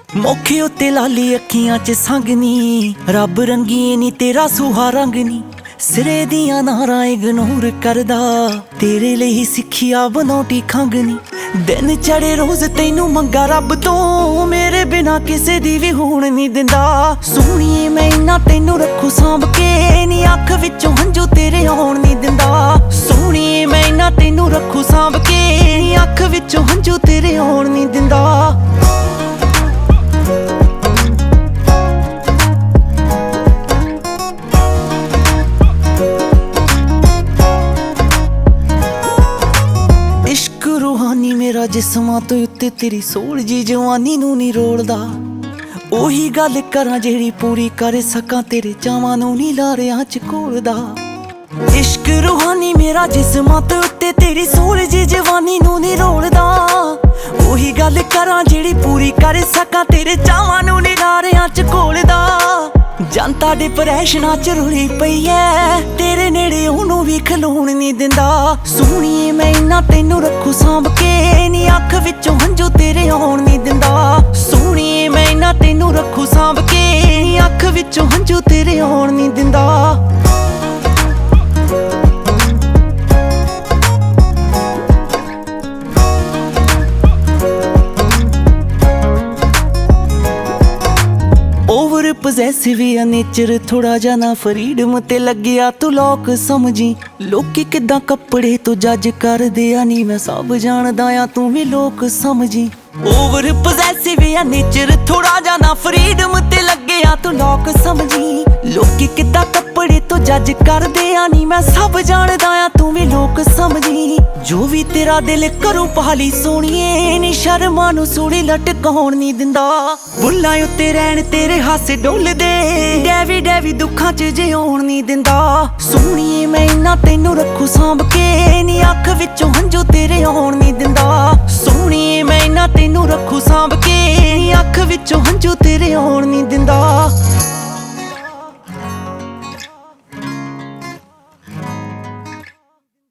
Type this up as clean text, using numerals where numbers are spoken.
ਮੌਕੇ ਉੱਤੇ ਲਾਲੀ ਅੱਖੀਆਂ 'ਚ ਸੰਗ ਨੀ, ਰੱਬ ਰੰਗੀ ਨੀ ਤੇਰਾ ਸੁਹਾ ਰੰਗ ਨੀ। ਸਿਰੇ ਦੀਆਂ ਨਾਰਾਂ ਇਗਨੋਰ ਕਰਦਾ, ਤੇਰੇ ਲਈ ਸਿੱਖਿਆ ਬਣਾਉਟੀ ਖੰਗ ਨੀ। ਦਿਨ ਚੜੇ ਰੋਜ਼ ਤੈਨੂੰ ਮੰਗਾ ਰੱਬ ਤੋਂ, ਮੇਰੇ ਬਿਨਾ ਕਿਸੇ ਦੀ ਵੀ ਹੋਣ ਨੀ ਦਿੰਦਾ। ਸੋਹਣੀਏ ਮੈਂ ਇੰਨਾ ਤੈਨੂੰ ਰੱਖੂ ਸਾਂਭ ਕੇ, ਨੀ ਅੱਖ ਵਿੱਚੋਂ ਹੰਝੂ ਤੇਰੇ ਆਉਣ ਨੀ ਦਿੰਦਾ। ਸੋਹਣੀਏ ਮੈਂ ਇੰਨਾ ਤੈਨੂੰ ਰੱਖੂ ਸਾਂਭ ਕੇ, ਨੀ ਅੱਖ ਵਿੱਚੋਂ ਹੰਝੂ ਤੇਰੇ ਆਉਣ ਨੀ ਦਿੰਦਾ। इश्क रूहानी मेरा जिस्मां तो उत्ते तेरी सोल जी जवानी नूं नी रोलदा। ओही गल करां जेहड़ी पूरी कर सकां, तेरे चावां नूं नी लारियां च घोलदा। इश्क रूहानी मेरा जिस्मां तो उत्ते तेरी सोल जी जवानी नूं नी रोलदा। ओही गल करां जेहड़ी पूरी कर सकां, तेरे चावां नूं नी लारियां च घोलदा। जनता डिप्रैशनां च रुली पई ऐ, तेरे नेड़े ओनू भी खलोण नी दिंदा। सोहणीए मैं इन्ना तैनू रखू सांभ के, नी अख विचों हंझू तेरे आउण नी दिंदा। सोहणीए मैं इन्ना तैनू रखू सांभ के, नी अख विचों हंझू तेरे आउण नी दिंदा। ओवर पोजेसिव या नेचर थोड़ा जा ना फ्रीडम ते लग्या तू लोक समझी। लोकी किदां कपड़े तो जज कर दिया, नी मैं सब जानदा आ तू भी लोक समझी। ओवर पोजेसिव या नेचर थोड़ा जा ना फ्रीडम ते लग्या तू लोक समझी। लोकी किदां कपड़े तो जज कर दिया, नी मैं सब जानदा आ तू भी लोक समझी। जो भी तेरा दिल करूं पाली सोहणीए, नी शर्मां नूं सूली लटकाउण नी दिंदा। बुल्लां उत्ते रहण तेरे हासे डोलदे, डैवी डैवी दुखां च जिउण नी दिंदा। सोहणीए मैं इन्ना तैनू रखू सांभ के, नी अख विचों हंझू तेरे आउण नी दिंदा। सोहणीए मैं इन्ना तैनू रखू सांभ के, नी अख विचों हंझू तेरे आउण नी दिंदा।